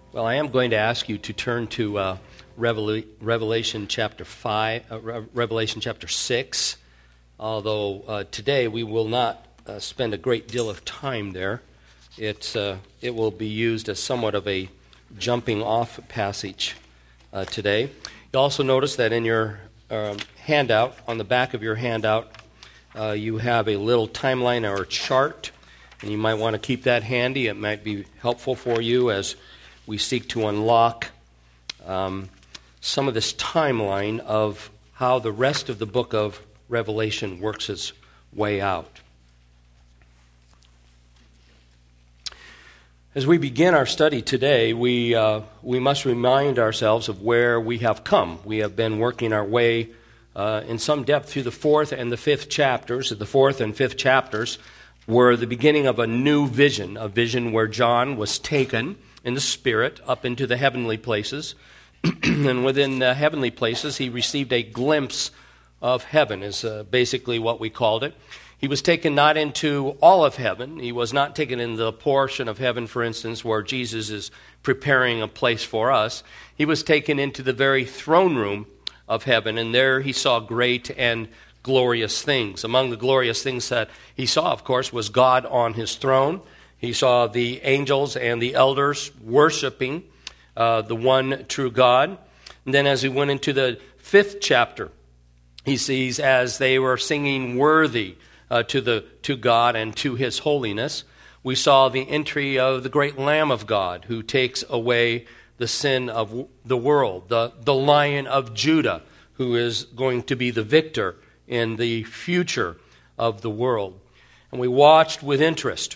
Well, I am going to ask you to turn to Revelation chapter 6, although today we will not spend a great deal of time there. It will be used as somewhat of a jumping off passage today. You also notice that in your handout, on the back of your handout, you have a little timeline or chart, and you might want to keep that handy. It might be helpful for you as we seek to unlock some of this timeline of how the rest of the book of Revelation works its way out. As we begin our study today, we must remind ourselves of where we have come. We have been working our way in some depth through the fourth and the fifth chapters. The fourth and fifth chapters were the beginning of a new vision, a vision where John was taken in the Spirit up into the heavenly places. And within the heavenly places, he received a glimpse of heaven, is basically what we called it. He was taken not into all of heaven. He was not taken in the portion of heaven, for instance, where Jesus is preparing a place for us. He was taken into the very throne room of heaven, and there he saw great and glorious things. Among the glorious things that he saw, of course, was God on his throne. He saw the angels and the elders worshiping the one true God. And then as he went into the fifth chapter, he sees as they were singing worthy to God and to his holiness, we saw the entry of the great Lamb of God who takes away the sin of the world, the Lion of Judah who is going to be the victor in the future of the world. And we watched with interest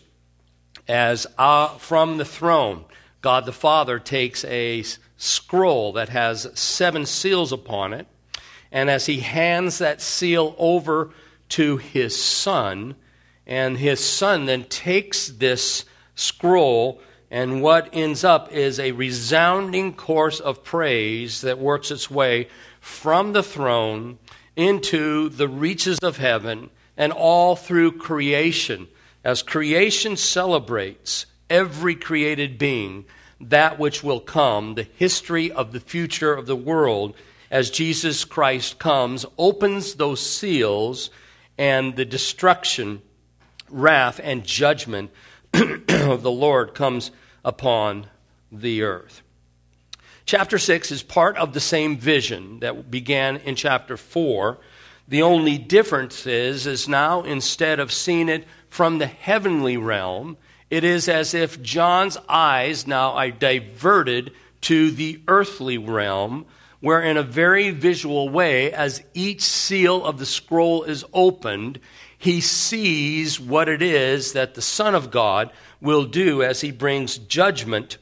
as from the throne, God the Father takes a scroll that has 7 seals upon it, and as he hands that seal over to his Son, and his Son then takes this scroll, and what ends up is a resounding chorus of praise that works its way from the throne into the reaches of heaven and all through creation. As creation celebrates every created being, that which will come, the history of the future of the world, as Jesus Christ comes, opens those seals, and the destruction, wrath, and judgment of the Lord comes upon the earth. Chapter 6 is part of the same vision that began in chapter 4. The only difference is now instead of seeing it from the heavenly realm, it is as if John's eyes now are diverted to the earthly realm, where in a very visual way, as each seal of the scroll is opened, he sees what it is that the Son of God will do as he brings judgment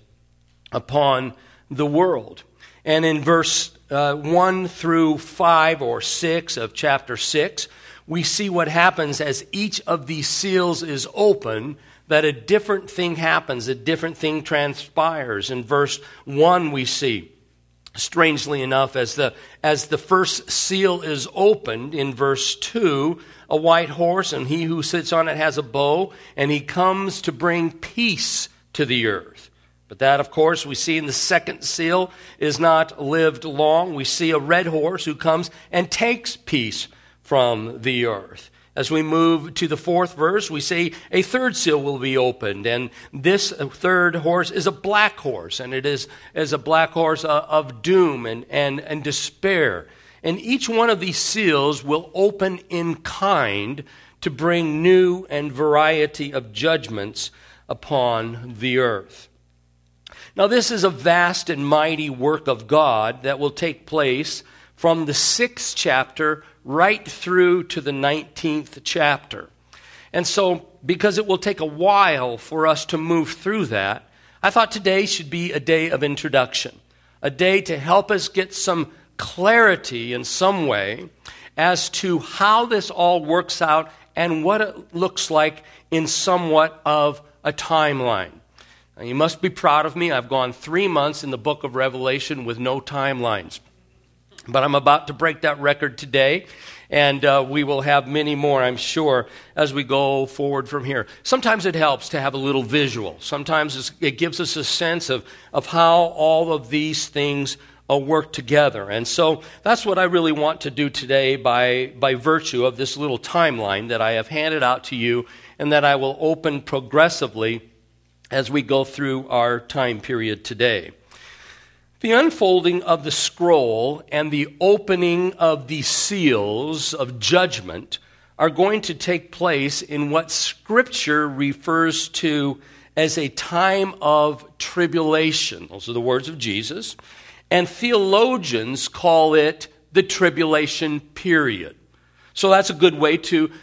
upon the world. And in verse 1 through 5 or 6 of chapter 6, we see what happens as each of these seals is open, that a different thing happens, a different thing transpires. In verse 1 we see, strangely enough, as the first seal is opened, in verse 2, a white horse, and he who sits on it has a bow, and he comes to bring peace to the earth. But that, of course, we see in the second seal is not lived long. We see a red horse who comes and takes peace from the earth. As we move to the fourth verse, we see a third seal will be opened, and this third horse is a black horse, and it is a black horse of doom and despair. And each one of these seals will open in kind to bring new and variety of judgments upon the earth. Now, this is a vast and mighty work of God that will take place from the 6th chapter right through to the 19th chapter. And so, because it will take a while for us to move through that, I thought today should be a day of introduction, a day to help us get some clarity in some way as to how this all works out and what it looks like in somewhat of a timeline. Now, you must be proud of me. I've gone 3 months in the book of Revelation with no timelines. But I'm about to break that record today, and we will have many more, I'm sure, as we go forward from here. Sometimes it helps to have a little visual. Sometimes it gives us a sense of how all of these things work together. And so that's what I really want to do today by virtue of this little timeline that I have handed out to you and that I will open progressively as we go through our time period today. The unfolding of the scroll and the opening of the seals of judgment are going to take place in what Scripture refers to as a time of tribulation. Those are the words of Jesus. And theologians call it the tribulation period. So that's a good way to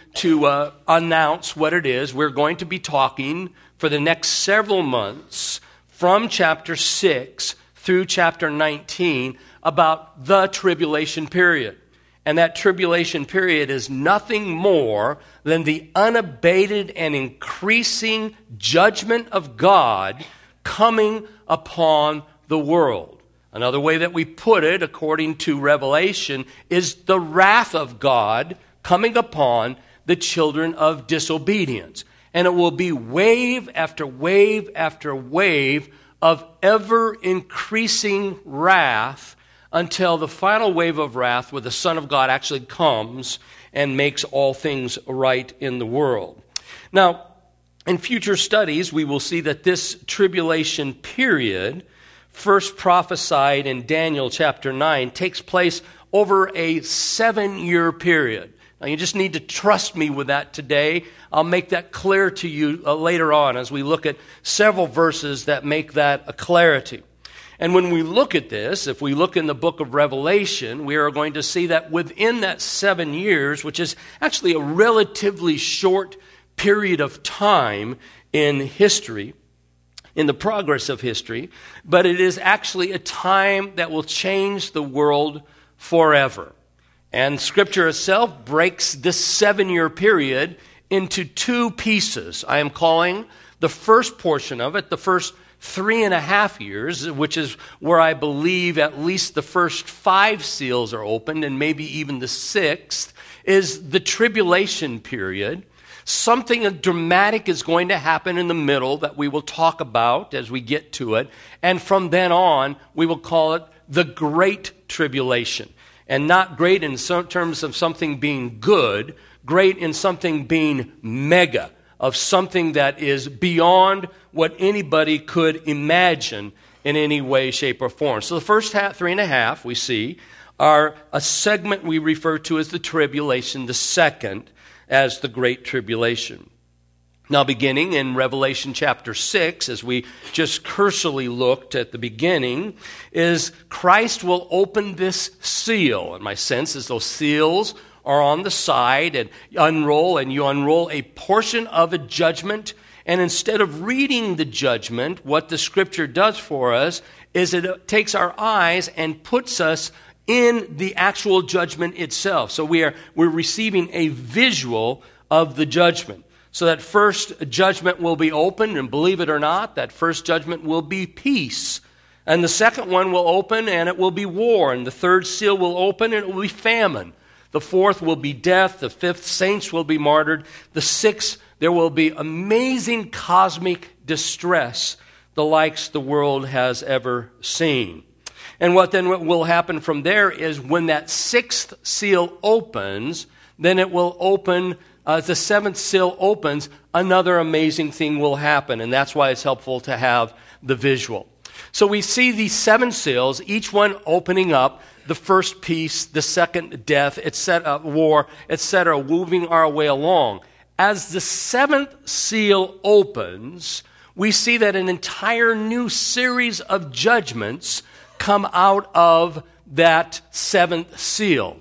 announce what it is. We're going to be talking for the next several months from chapter 6 through chapter 19 about the tribulation period. And that tribulation period is nothing more than the unabated and increasing judgment of God coming upon the world. Another way that we put it, according to Revelation, is the wrath of God coming upon the children of disobedience. And it will be wave after wave after wave of ever-increasing wrath until the final wave of wrath where the Son of God actually comes and makes all things right in the world. Now, in future studies, we will see that this tribulation period, first prophesied in Daniel chapter 9, takes place over a 7-year period. Now, you just need to trust me with that today. I'll make that clear to you later on as we look at several verses that make that a clarity. And when we look at this, if we look in the book of Revelation, we are going to see that within that 7 years, which is actually a relatively short period of time in history, in the progress of history, but it is actually a time that will change the world forever. And Scripture itself breaks this 7-year period into 2 pieces. I am calling the first portion of it, the first 3.5 years, which is where I believe at least the first 5 seals are opened, and maybe even the 6th, is the tribulation period. Something dramatic is going to happen in the middle that we will talk about as we get to it. And from then on, we will call it the Great Tribulation. And not great in terms of something being good, great in something being mega, of something that is beyond what anybody could imagine in any way, shape, or form. So the first 3.5 we see are a segment we refer to as the tribulation, the second as the Great Tribulation. Now, beginning in Revelation chapter 6, as we just cursorily looked at the beginning, is Christ will open this seal. And my sense is those seals are on the side and you unroll a portion of a judgment. And instead of reading the judgment, what the Scripture does for us is it takes our eyes and puts us in the actual judgment itself. So we're receiving a visual of the judgment. So that first judgment will be opened, and believe it or not, that first judgment will be peace. And the second one will open, and it will be war. And the third seal will open, and it will be famine. The fourth will be death. The fifth, saints will be martyred. The sixth, there will be amazing cosmic distress, the likes the world has ever seen. And what will happen from there is when that sixth seal opens, then it will open. As the seventh seal opens, another amazing thing will happen, and that's why it's helpful to have the visual. So we see these 7 seals, each one opening up the first piece, the second death, etc., war, etc., moving our way along. As the 7th seal opens, we see that an entire new series of judgments come out of that 7th seal.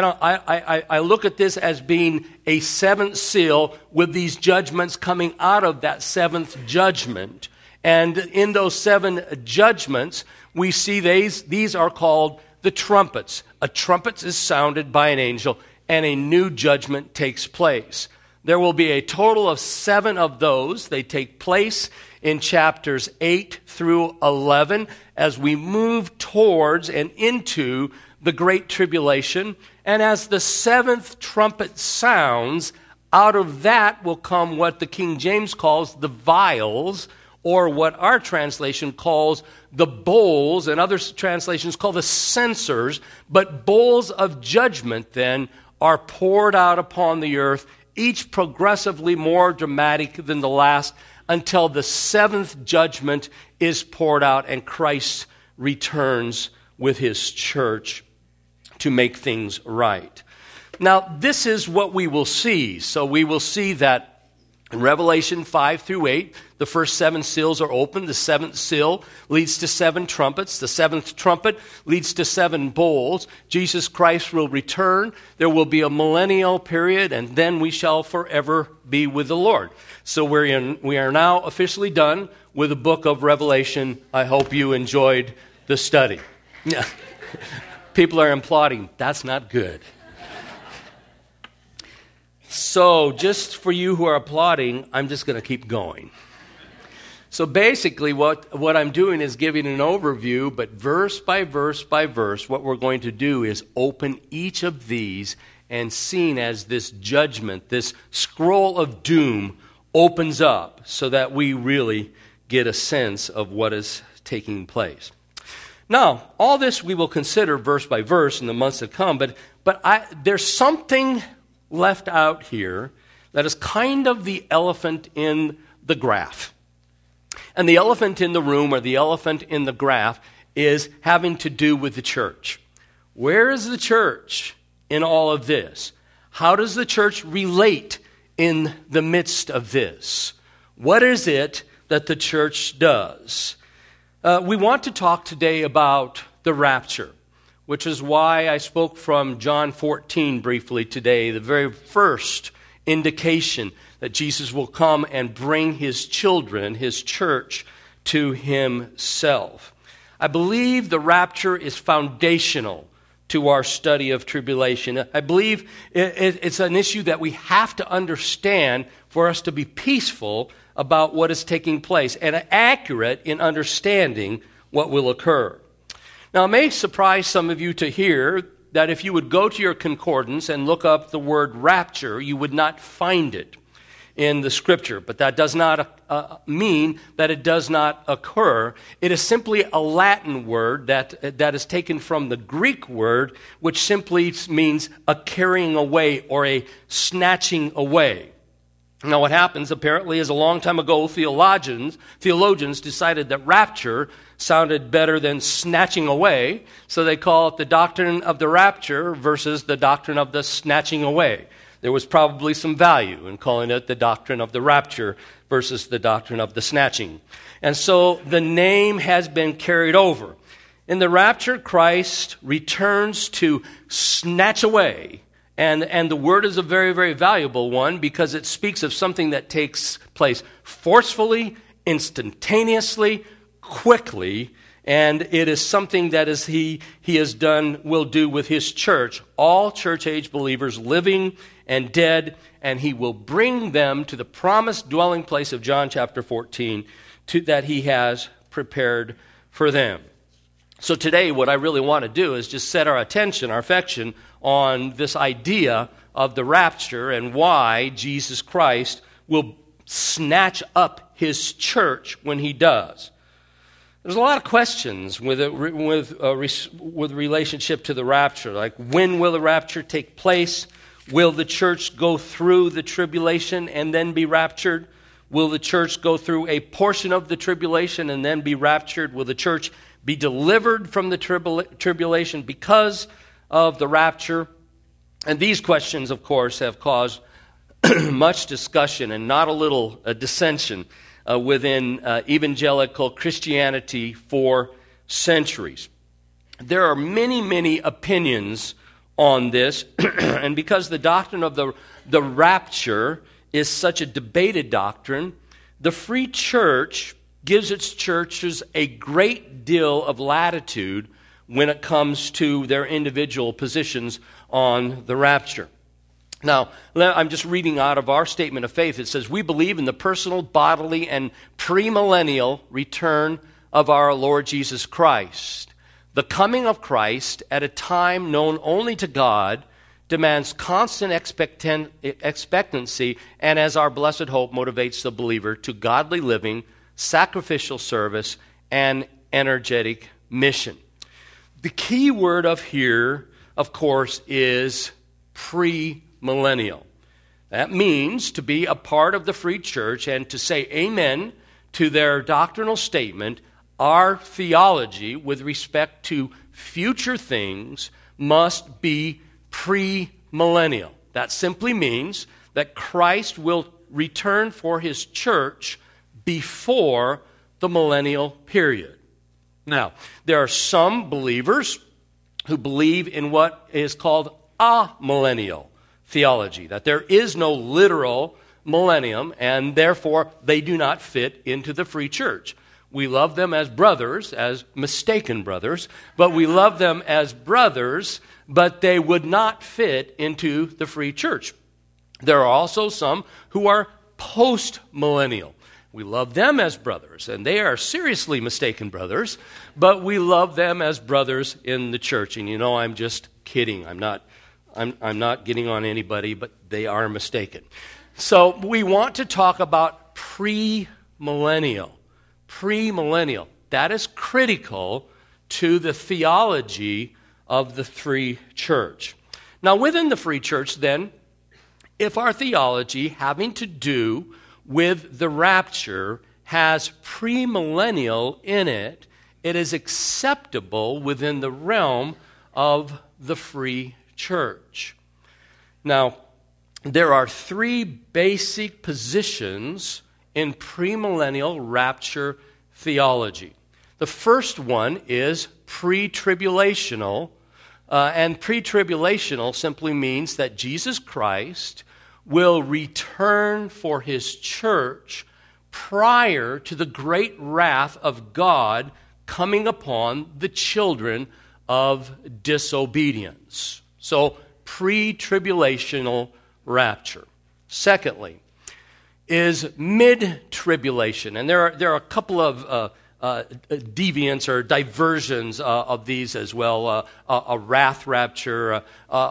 I look at this as being a 7th seal with these judgments coming out of that 7th judgment. And in those 7 judgments, we see these are called the trumpets. A trumpet is sounded by an angel, and a new judgment takes place. There will be a total of 7 of those. They take place in chapters 8 through 11 as we move towards and into the Great Tribulation. And as the seventh trumpet sounds, out of that will come what the King James calls the vials, or what our translation calls the bowls, and other translations call the censers. But bowls of judgment then are poured out upon the earth, each progressively more dramatic than the last, until the seventh judgment is poured out and Christ returns with his church to make things right. Now, this is what we will see. So we will see that in Revelation 5 through 8, the first seven seals are opened. The seventh seal leads to seven trumpets. The seventh trumpet leads to seven bowls. Jesus Christ will return. There will be a millennial period, and then we shall forever be with the Lord. So we are now officially done with the book of Revelation. I hope you enjoyed the study. People are applauding. That's not good. So just for you who are applauding, I'm just going to keep going. So basically what I'm doing is giving an overview, but verse by verse by verse, what we're going to do is open each of these and seen as this judgment, this scroll of doom opens up so that we really get a sense of what is taking place. Now, all this we will consider verse by verse in the months to come, but there's something left out here that is kind of the elephant in the graph. And the elephant in the room, or the elephant in the graph, is having to do with the church. Where is the church in all of this? How does the church relate in the midst of this? What is it that the church does? We want to talk today about the rapture, which is why I spoke from John 14 briefly today, the very first indication that Jesus will come and bring his children, his church, to himself. I believe the rapture is foundational to our study of tribulation. I believe it's an issue that we have to understand for us to be peaceful about what is taking place and accurate in understanding what will occur. Now, it may surprise some of you to hear that if you would go to your concordance and look up the word rapture, you would not find it in the Scripture. But that does not mean that it does not occur. It is simply a Latin word that is taken from the Greek word, which simply means a carrying away or a snatching away. Now, what happens apparently is a long time ago, theologians decided that rapture sounded better than snatching away, so they call it the doctrine of the rapture versus the doctrine of the snatching away. There was probably some value in calling it the doctrine of the rapture versus the doctrine of the snatching. And so the name has been carried over. In the rapture, Christ returns to snatch away. And the word is a very, very valuable one because it speaks of something that takes place forcefully, instantaneously, quickly, and it is something that he will do with his church, all church-age believers living and dead, and he will bring them to the promised dwelling place of John chapter 14 that he has prepared for them. So today what I really want to do is just set our attention, our affection, on this idea of the rapture and why Jesus Christ will snatch up his church when he does. There's a lot of questions with relationship to the rapture, like when will the rapture take place? Will the church go through the tribulation and then be raptured? Will the church go through a portion of the tribulation and then be raptured? Will the church be delivered from the tribulation because of the rapture? And these questions, of course, have caused much discussion and not a little dissension within evangelical Christianity for centuries. There are many, many opinions on this, and because the doctrine of the rapture is such a debated doctrine, the Free Church gives its churches a great deal of latitude when it comes to their individual positions on the rapture. Now, I'm just reading out of our statement of faith. It says, we believe in the personal, bodily, and premillennial return of our Lord Jesus Christ. The coming of Christ at a time known only to God demands constant expectancy, and as our blessed hope motivates the believer to godly living, sacrificial service, and energetic mission. The key word of here, of course, is premillennial. That means to be a part of the free church and to say amen to their doctrinal statement. Our theology with respect to future things must be premillennial. That simply means that Christ will return for his church before the millennial period. Now, there are some believers who believe in what is called amillennial theology, that there is no literal millennium, and therefore they do not fit into the free church. We love them as brothers, as mistaken brothers, but we love them as brothers, but they would not fit into the free church. There are also some who are post-millennial. We love them as brothers, and they are seriously mistaken brothers, but we love them as brothers in the church. And you know, I'm just kidding. I'm not getting on anybody, but they are mistaken. So we want to talk about premillennial. Premillennial. That is critical to the theology of the free church. Now, within the free church, then, if our theology having to do with the rapture has premillennial in it, it is acceptable within the realm of the free church. Now, there are three basic positions in premillennial rapture theology. The first one is pre-tribulational, and pre-tribulational simply means that Jesus Christ will return for his church prior to the great wrath of God coming upon the children of disobedience. So, pre-tribulational rapture. Secondly, is mid-tribulation. And there are a couple of deviants or diversions of these as well. A wrath rapture,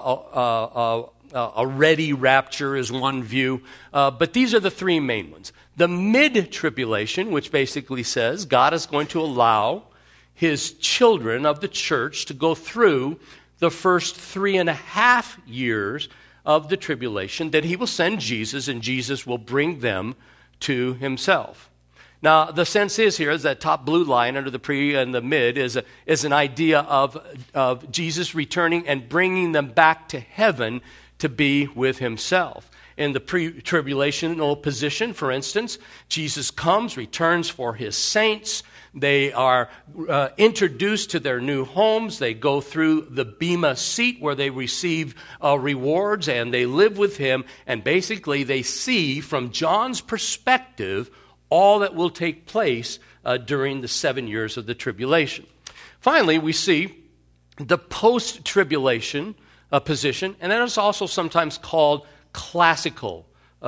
a ready rapture is one view. But these are the three main ones. The mid-tribulation, which basically says God is going to allow his children of the church to go through the first 3.5 years of the tribulation, that he will send Jesus, and Jesus will bring them to himself. Now, the sense is here is that top blue line under the pre and the mid is an idea of Jesus returning and bringing them back to heaven to be with himself. In the pre-tribulational position, for instance, Jesus comes, returns for his saints. They are introduced to their new homes. They go through the Bema seat where they receive rewards, and they live with him. And basically, they see from John's perspective all that will take place during the 7 years of the tribulation. Finally, we see the post-tribulation position, and that is also sometimes called classical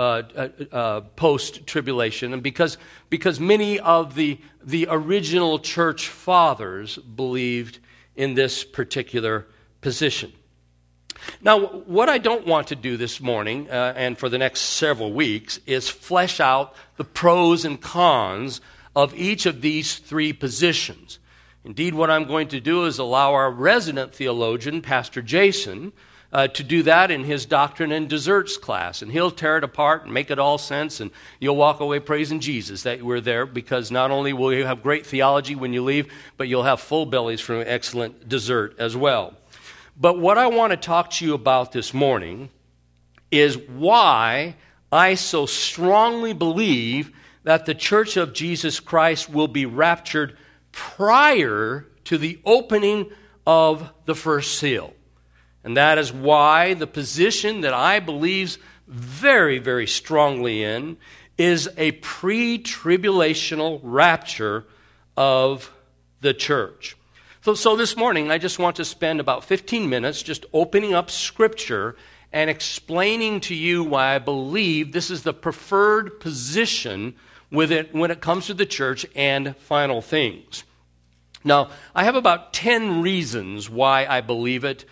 post-tribulation, and because many of the original church fathers believed in this particular position. Now, what I don't want to do this morning and for the next several weeks is flesh out the pros and cons of each of these three positions. Indeed, what I'm going to do is allow our resident theologian, Pastor Jason, to do that in his Doctrine and Desserts class. And he'll tear it apart and make it all sense, and you'll walk away praising Jesus that you were there, because not only will you have great theology when you leave, but you'll have full bellies from excellent dessert as well. But what I want to talk to you about this morning is why I so strongly believe that the Church of Jesus Christ will be raptured prior to the opening of the first seal. And that is why the position that I believe very, very strongly in is a pre-tribulational rapture of the church. So this morning, I just want to spend about 15 minutes just opening up Scripture and explaining to you why I believe this is the preferred position with it when it comes to the church and final things. Now, I have about 10 reasons why I believe it.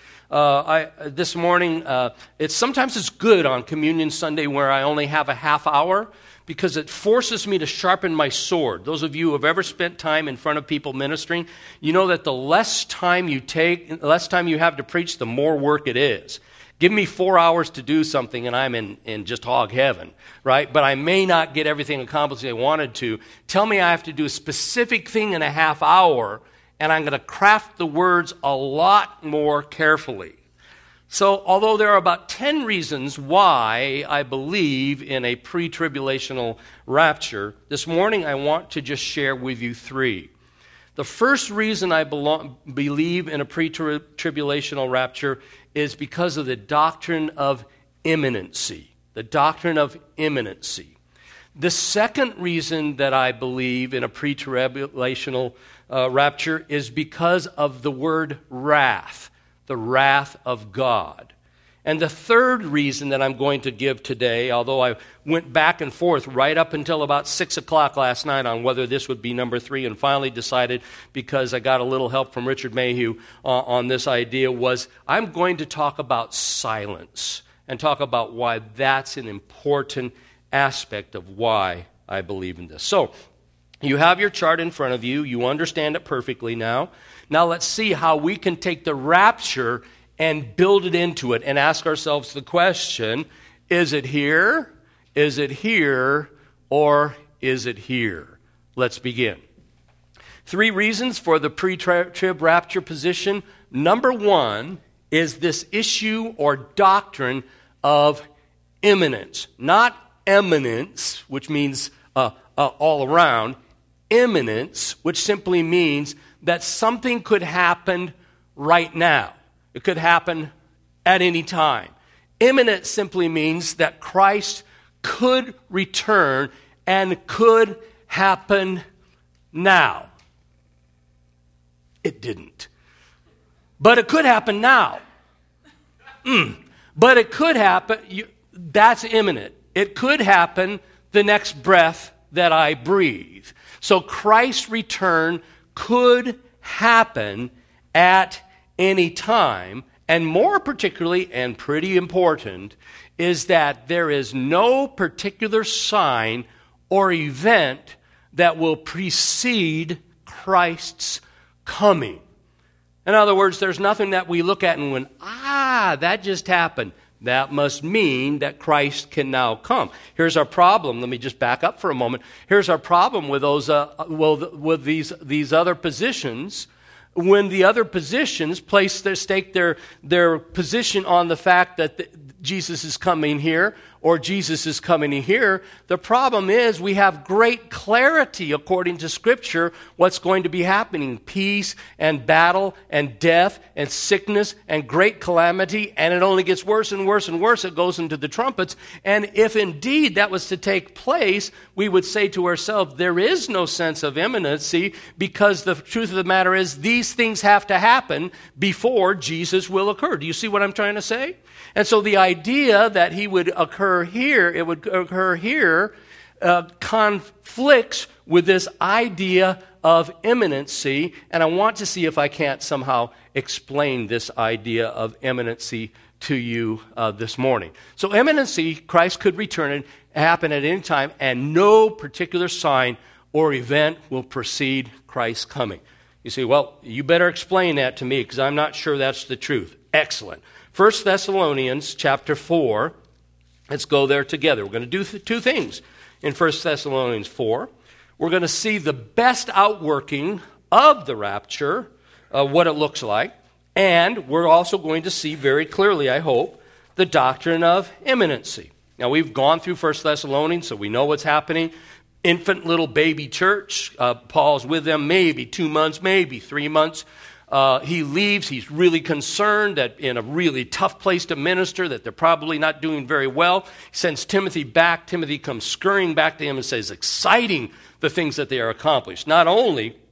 This morning, sometimes it's good on Communion Sunday where I only have a half hour because it forces me to sharpen my sword. Those of you who have ever spent time in front of people ministering, you know that the less time you take, the less time you have to preach, the more work it is. Give me 4 hours to do something and I'm in just hog heaven, right? But I may not get everything accomplished I wanted to. Tell me I have to do a specific thing in a half hour and I'm going to craft the words a lot more carefully. So although there are about 10 reasons why I believe in a pre-tribulational rapture, this morning I want to just share with you 3. The first reason I believe in a pre-tribulational rapture is because of the doctrine of imminency. The doctrine of imminency. The second reason that I believe in a pre-tribulational rapture is because of the word wrath, the wrath of God. And the third reason that I'm going to give today, although I went back and forth right up until about 6 o'clock last night on whether this would be number 3 and finally decided, because I got a little help from Richard Mayhew on this idea, was I'm going to talk about silence and talk about why that's an important aspect of why I believe in this. So, you have your chart in front of you. You understand it perfectly now. Now let's see how we can take the rapture and build it into it and ask ourselves the question, is it here? Is it here? Or is it here? Let's begin. 3 reasons for the pre-trib rapture position. Number 1 is this issue or doctrine of imminence. Not eminence, which means all around. Imminence, which simply means that something could happen right now. It could happen at any time. Imminent simply means that Christ could return and could happen now. It didn't. But it could happen now. But it could happen. That's imminent. It could happen the next breath that I breathe. So Christ's return could happen at any time, and more particularly, and pretty important, is that there is no particular sign or event that will precede Christ's coming. In other words, there's nothing that we look at and when, that just happened. That must mean that Christ can now come. Here's our problem. Let me just back up for a moment. Here's our problem with with these other positions. When the other positions stake their position on the fact that Jesus is coming here or Jesus is coming here, the problem is we have great clarity according to Scripture what's going to be happening. Peace and battle and death and sickness and great calamity, and it only gets worse and worse and worse. It goes into the trumpets. And if indeed that was to take place, we would say to ourselves, there is no sense of imminency, because the truth of the matter is these things have to happen before Jesus will occur. Do you see what I'm trying to say? And so the idea that he would occur here, conflicts with this idea of imminency, and I want to see if I can't somehow explain this idea of imminency to you this morning. So imminency, Christ could return and happen at any time, and no particular sign or event will precede Christ's coming. You say, well, you better explain that to me, because I'm not sure that's the truth. Excellent. 1 Thessalonians chapter 4, let's go there together. We're going to do 2 things in 1 Thessalonians 4. We're going to see the best outworking of the rapture, what it looks like, and we're also going to see very clearly, I hope, the doctrine of imminency. Now, we've gone through 1 Thessalonians, so we know what's happening. Infant little baby church, Paul's with them maybe 2 months, maybe 3 months. He leaves. He's really concerned that in a really tough place to minister, that they're probably not doing very well. He sends Timothy back. Timothy comes scurrying back to him and says, exciting the things that they are accomplished. Not only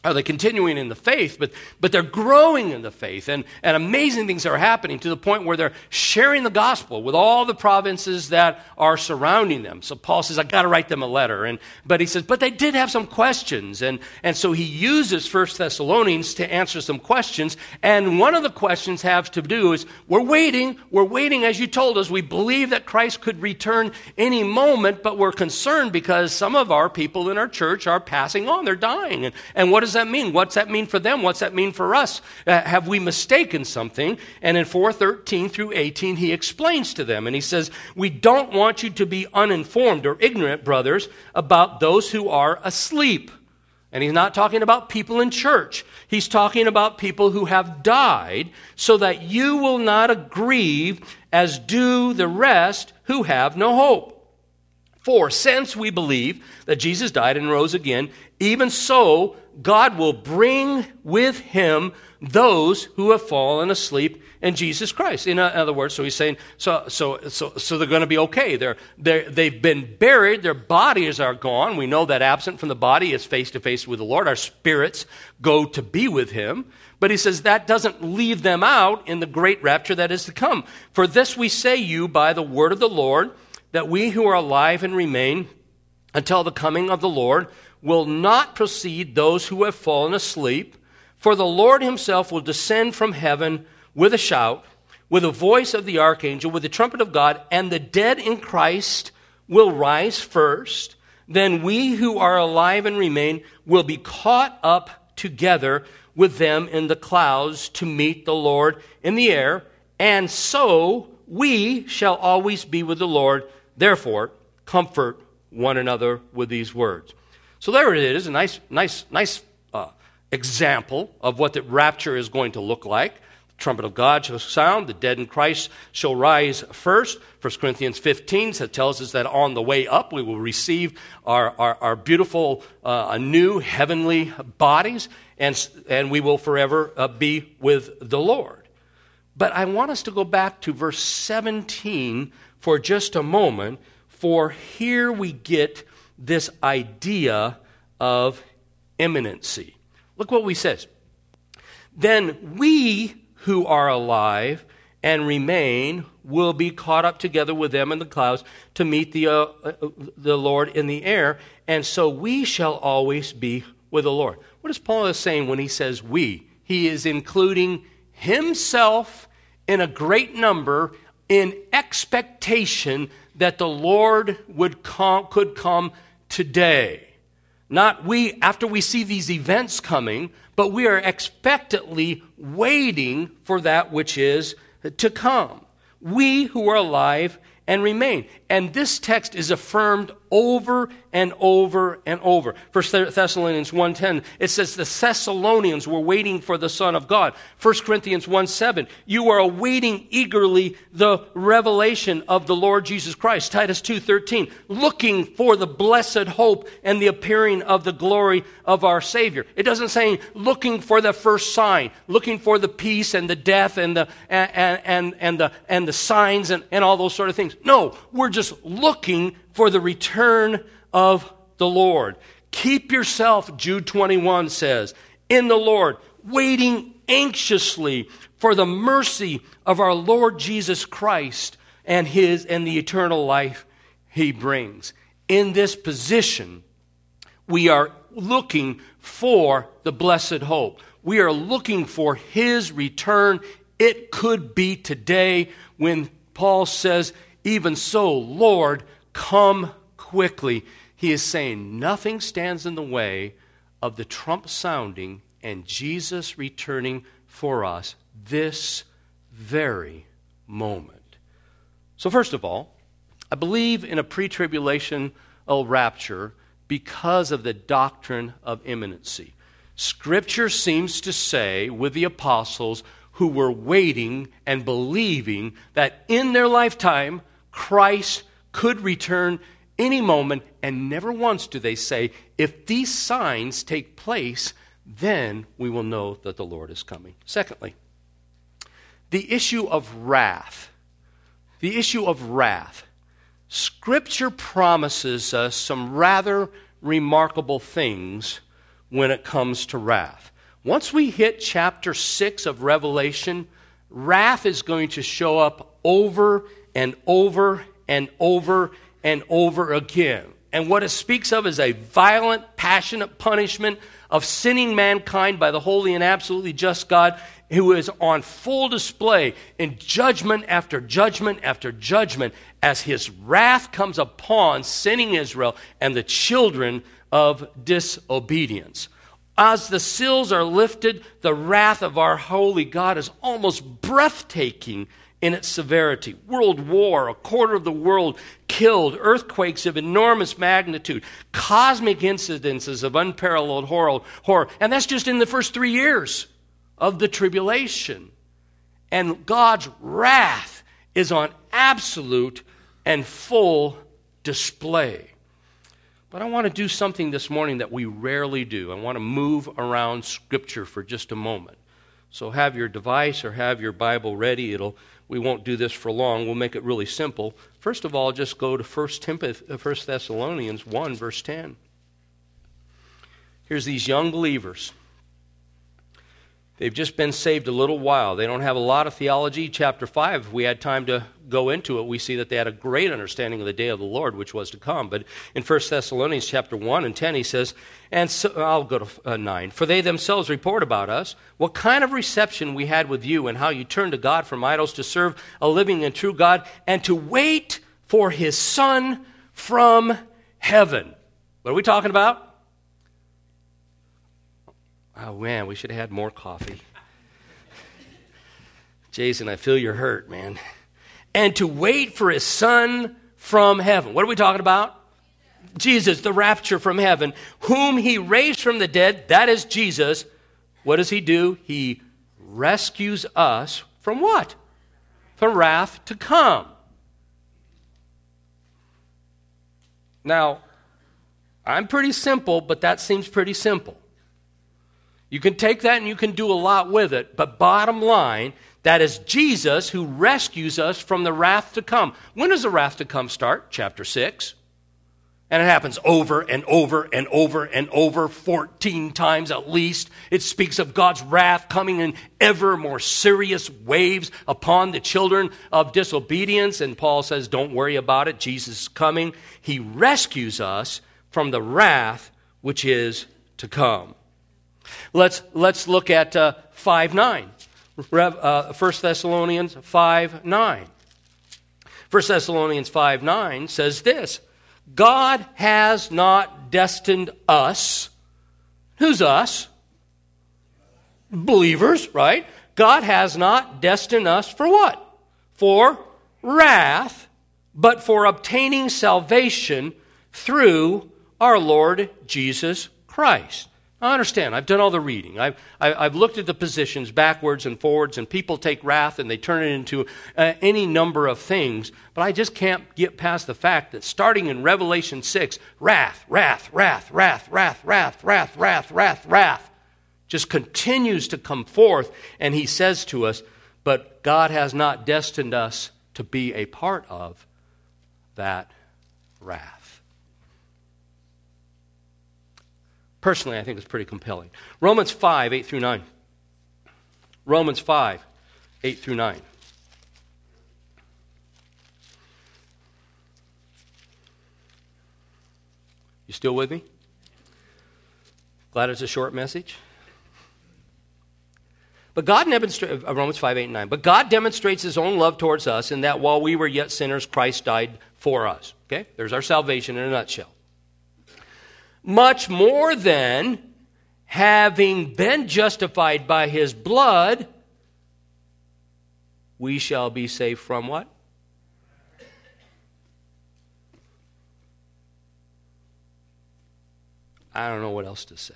are they continuing in the faith, but they're growing in the faith, and amazing things are happening to the point where they're sharing the gospel with all the provinces that are surrounding them. So Paul says, I've got to write them a letter. But he says, but they did have some questions. And so he uses 1 Thessalonians to answer some questions. And one of the questions have to do is, we're waiting as you told us. We believe that Christ could return any moment, but we're concerned because some of our people in our church are passing on. They're dying. And what does that mean? What's that mean for them? What's that mean for us? Have we mistaken something? And in 4:13 through 18, he explains to them. And he says, we don't want you to be uninformed or ignorant, brothers, about those who are asleep. And he's not talking about people in church. He's talking about people who have died, so that you will not grieve as do the rest who have no hope. For since we believe that Jesus died and rose again, even so God will bring with him those who have fallen asleep in Jesus Christ. In other words, so he's saying, so they're going to be okay. They've been buried. Their bodies are gone. We know that absent from the body is face to face with the Lord. Our spirits go to be with him. But he says that doesn't leave them out in the great rapture that is to come. For this we say you by the word of the Lord, that we who are alive and remain until the coming of the Lord will not precede those who have fallen asleep. For the Lord himself will descend from heaven with a shout, with the voice of the archangel, with the trumpet of God, and the dead in Christ will rise first. Then we who are alive and remain will be caught up together with them in the clouds to meet the Lord in the air, and so we shall always be with the Lord. Therefore, comfort one another with these words. So there it is, a nice example of what the rapture is going to look like. The trumpet of God shall sound, the dead in Christ shall rise first. 1 Corinthians 15 tells us that on the way up we will receive our beautiful new heavenly bodies, and we will forever be with the Lord. But I want us to go back to verse 17 for just a moment, for here we get this idea of imminency. Look what he says. Then we who are alive and remain will be caught up together with them in the clouds to meet the Lord in the air, and so we shall always be with the Lord. What is Paul saying when he says we? He is including himself in a great number in expectation that the Lord could come today. Not we after we see these events coming, but we are expectantly waiting for that which is to come. We who are alive and remain. And this text is affirmed over and over and over. 1 Thessalonians 1:10, it says the Thessalonians were waiting for the Son of God. 1 Corinthians 1:7, you are awaiting eagerly the revelation of the Lord Jesus Christ. Titus 2:13, looking for the blessed hope and the appearing of the glory of our Savior. It doesn't say looking for the first sign, looking for the peace and the death and the signs and all those sort of things. No, we're just looking for the return of the Lord. Keep yourself, Jude 21 says, in the Lord, waiting anxiously for the mercy of our Lord Jesus Christ and the eternal life he brings. In this position, we are looking for the blessed hope. We are looking for his return. It could be today when Paul says, even so, Lord, come quickly. He is saying nothing stands in the way of the trump sounding and Jesus returning for us this very moment. So first of all, I believe in a pre-tribulational rapture because of the doctrine of imminency. Scripture seems to say with the apostles who were waiting and believing that in their lifetime Christ could return any moment, and never once do they say, if these signs take place, then we will know that the Lord is coming. Secondly, the issue of wrath. The issue of wrath. Scripture promises us some rather remarkable things when it comes to wrath. Once we hit chapter 6 of Revelation, wrath is going to show up over and over and over and over again. And what it speaks of is a violent, passionate punishment of sinning mankind by the holy and absolutely just God, who is on full display in judgment after judgment after judgment as his wrath comes upon sinning Israel and the children of disobedience. As the seals are lifted, the wrath of our holy God is almost breathtaking in its severity. World war, a quarter of the world killed, earthquakes of enormous magnitude, cosmic incidences of unparalleled horror. And that's just in the first 3 years of the tribulation. And God's wrath is on absolute and full display. But I want to do something this morning that we rarely do. I want to move around Scripture for just a moment. So have your device or have your Bible ready. We won't do this for long. We'll make it really simple. First of all, just go to 1 Thessalonians 1, verse 10. Here's these young believers. They've just been saved a little while. They don't have a lot of theology. Chapter 5, if we had time to go into it, we see that they had a great understanding of the day of the Lord, which was to come. But in 1 Thessalonians chapter 1 and 10, he says, and so, I'll go to 9. For they themselves report about us what kind of reception we had with you and how you turned to God from idols to serve a living and true God and to wait for his Son from heaven. What are we talking about? Oh, man, we should have had more coffee. Jason, I feel your hurt, man. And to wait for his Son from heaven. What are we talking about? Jesus, the rapture from heaven, whom he raised from the dead. That is Jesus. What does he do? He rescues us from what? From wrath to come. Now, I'm pretty simple, but that seems pretty simple. You can take that and you can do a lot with it, but bottom line, that is Jesus who rescues us from the wrath to come. When does the wrath to come start? Chapter 6. And it happens over and over and over and over, 14 times at least. It speaks of God's wrath coming in ever more serious waves upon the children of disobedience. And Paul says, don't worry about it. Jesus is coming. He rescues us from the wrath which is to come. Let's look at 5:9. 1 Thessalonians 5:9. 1 Thessalonians 5:9 says this, God has not destined us. Who's us? Believers, right? God has not destined us for what? For wrath, but for obtaining salvation through our Lord Jesus Christ. I understand. I've done all the reading. I've looked at the positions backwards and forwards, and people take wrath and they turn it into any number of things. But I just can't get past the fact that starting in Revelation 6, wrath just continues to come forth. And he says to us, but God has not destined us to be a part of that wrath. Personally, I think it's pretty compelling. Romans 5, 8 through 9. Romans 5, 8 through 9. You still with me? Glad it's a short message. But God demonstrates, Romans 5, 8, and 9. But God demonstrates his own love towards us in that while we were yet sinners, Christ died for us. Okay? There's our salvation in a nutshell. Much more than having been justified by his blood, we shall be saved from what? I don't know what else to say.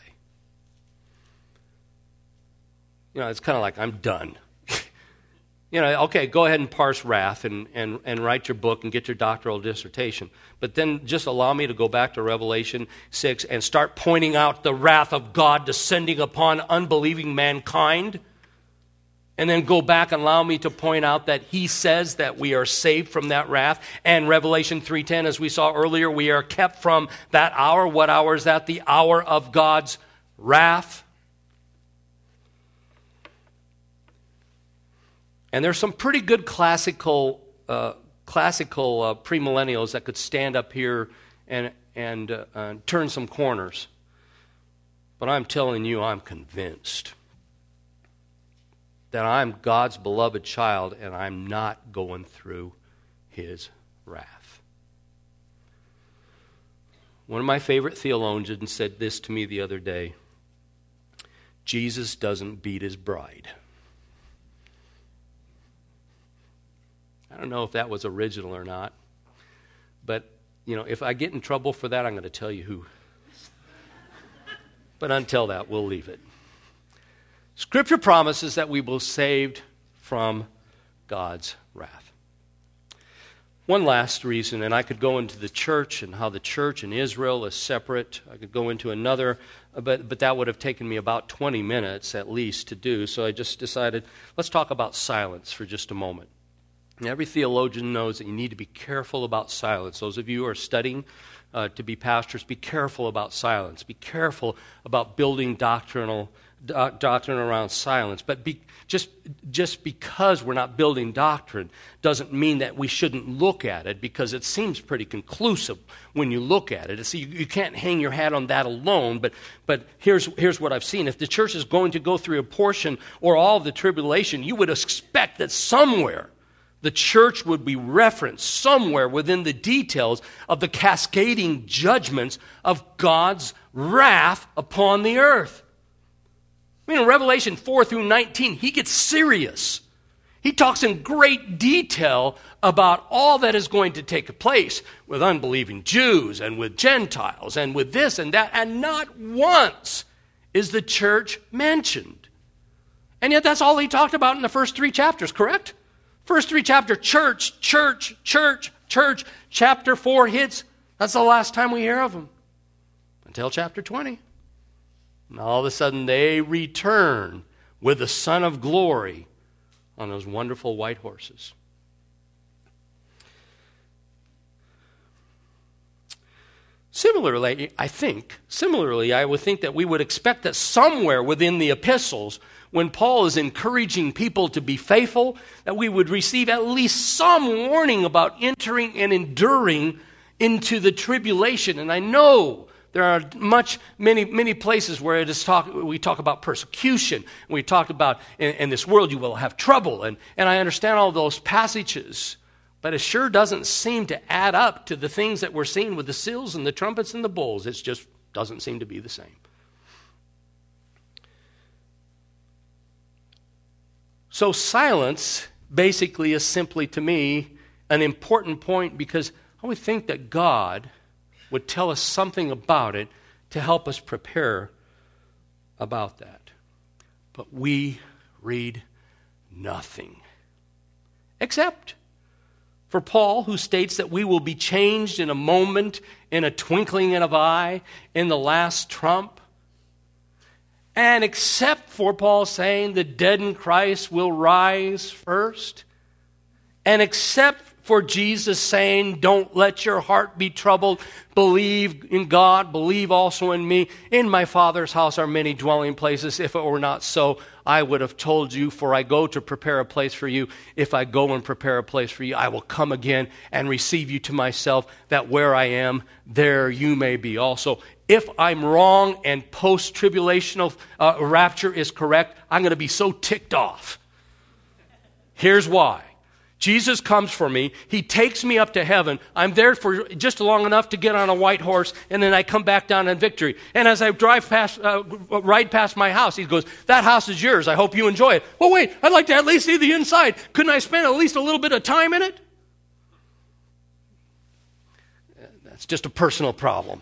You know, it's kind of like, I'm done. You know, okay, go ahead and parse wrath and write your book and get your doctoral dissertation. But then just allow me to go back to Revelation 6 and start pointing out the wrath of God descending upon unbelieving mankind. And then go back and allow me to point out that he says that we are saved from that wrath. And Revelation 3:10, as we saw earlier, we are kept from that hour. What hour is that? The hour of God's wrath. And there's some pretty good classical premillennials that could stand up here and turn some corners. But I'm telling you, I'm convinced that I'm God's beloved child and I'm not going through His wrath. One of my favorite theologians said this to me the other day: Jesus doesn't beat His bride. I don't know if that was original or not, but, if I get in trouble for that, I'm going to tell you who. But until that, we'll leave it. Scripture promises that we will be saved from God's wrath. One last reason, and I could go into the church and how the church in Israel is separate. I could go into another, but that would have taken me about 20 minutes at least to do. So I just decided, let's talk about silence for just a moment. And every theologian knows that you need to be careful about silence. Those of you who are studying to be pastors, be careful about silence. Be careful about building doctrine around silence. But just because we're not building doctrine doesn't mean that we shouldn't look at it, because it seems pretty conclusive when you look at it. See, you can't hang your hat on that alone, but here's what I've seen. If the church is going to go through a portion or all of the tribulation, you would expect that somewhere the church would be referenced somewhere within the details of the cascading judgments of God's wrath upon the earth. In Revelation 4 through 19, he gets serious. He talks in great detail about all that is going to take place with unbelieving Jews and with Gentiles and with this and that, and not once is the church mentioned. And yet that's all he talked about in the first 3 chapters, correct? First 3 chapters, church, church, church, church. Chapter 4 hits. That's the last time we hear of him. Until chapter 20. And all of a sudden they return with the Son of Glory on those wonderful white horses. Similarly, I would think that we would expect that somewhere within the epistles, when Paul is encouraging people to be faithful, that we would receive at least some warning about entering and enduring into the tribulation. And I know there are many places where we talk about persecution. We talk about in this world you will have trouble. And I understand all those passages. But it sure doesn't seem to add up to the things that we're seeing with the seals and the trumpets and the bowls. It just doesn't seem to be the same. So silence basically is simply, to me, an important point, because I would think that God would tell us something about it to help us prepare about that. But we read nothing. Except for Paul, who states that we will be changed in a moment, in a twinkling of an eye, in the last trump. And except for Paul saying the dead in Christ will rise first. And except for Jesus saying, don't let your heart be troubled. Believe in God, believe also in me. In my Father's house are many dwelling places. If it were not so, I would have told you, for I go to prepare a place for you. If I go and prepare a place for you, I will come again and receive you to myself, that where I am, there you may be also. If I'm wrong and post-tribulational rapture is correct, I'm going to be so ticked off. Here's why. Jesus comes for me. He takes me up to heaven. I'm there for just long enough to get on a white horse, and then I come back down in victory. And as I ride past my house, he goes, that house is yours. I hope you enjoy it. Well, wait, I'd like to at least see the inside. Couldn't I spend at least a little bit of time in it? That's just a personal problem.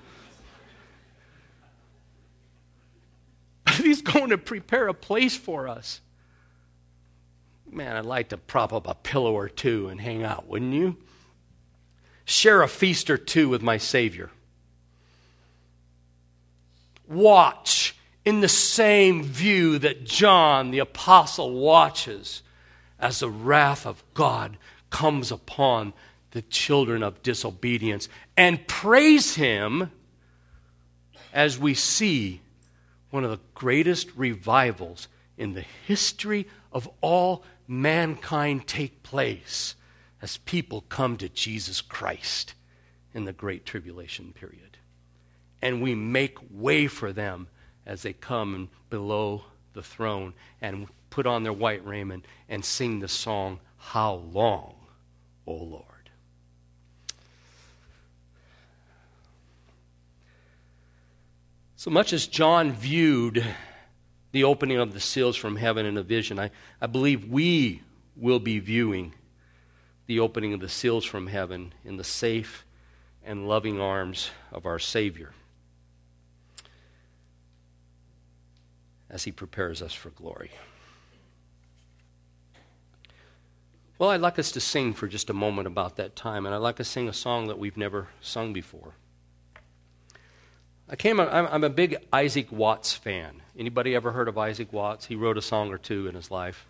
But he's going to prepare a place for us. Man, I'd like to prop up a pillow or two and hang out, wouldn't you? Share a feast or two with my Savior. Watch in the same view that John the Apostle watches as the wrath of God comes upon the children of disobedience, and praise Him as we see one of the greatest revivals in the history of all mankind take place as people come to Jesus Christ in the Great Tribulation period. And we make way for them as they come below the throne and put on their white raiment and sing the song, How Long, O Lord? So much as John viewed the opening of the seals from heaven in a vision, I believe we will be viewing the opening of the seals from heaven in the safe and loving arms of our Savior as he prepares us for glory. Well, I'd like us to sing for just a moment about that time, and I'd like us to sing a song that we've never sung before. I'm a big Isaac Watts fan. Anybody ever heard of Isaac Watts? He wrote a song or two in his life.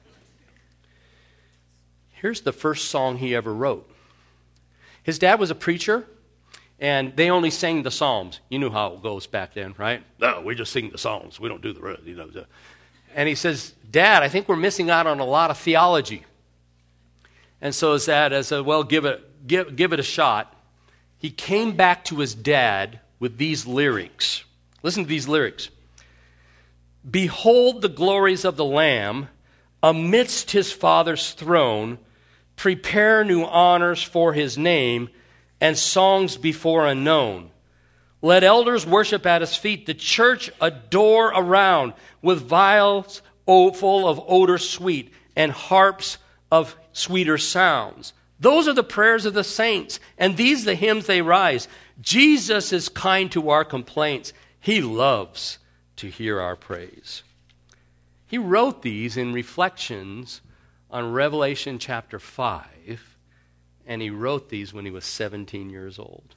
Here's the first song he ever wrote. His dad was a preacher, and they only sang the Psalms. You knew how it goes back then, right? No, we just sing the Psalms. We don't do the rest. And he says, Dad, I think we're missing out on a lot of theology. And so his dad said, well, give it a shot. He came back to his dad with these lyrics. Listen to these lyrics. Behold the glories of the Lamb amidst his Father's throne. Prepare new honors for his name and songs before unknown. Let elders worship at his feet, the church adore around with vials full of odor sweet and harps of sweeter sounds. Those are the prayers of the saints, and these the hymns they rise. Jesus is kind to our complaints. He loves to hear our praise. He wrote these in reflections on Revelation chapter 5, and he wrote these when he was 17 years old.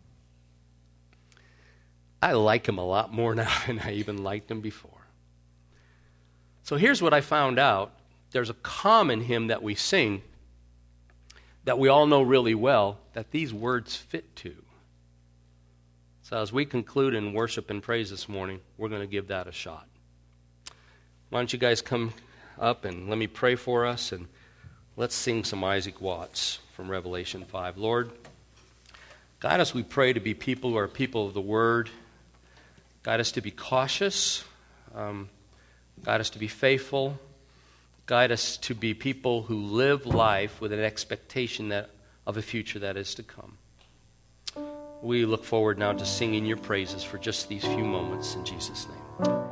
I like him a lot more now than I even liked him before. So here's what I found out. There's a common hymn that we sing that we all know really well that these words fit to. So as we conclude in worship and praise this morning, we're going to give that a shot. Why don't you guys come up and let me pray for us, and let's sing some Isaac Watts from Revelation 5. Lord, guide us, we pray, to be people who are people of the Word. Guide us to be cautious. Guide us to be faithful. Guide us to be people who live life with an expectation of a future that is to come. We look forward now to singing your praises for just these few moments in Jesus' name.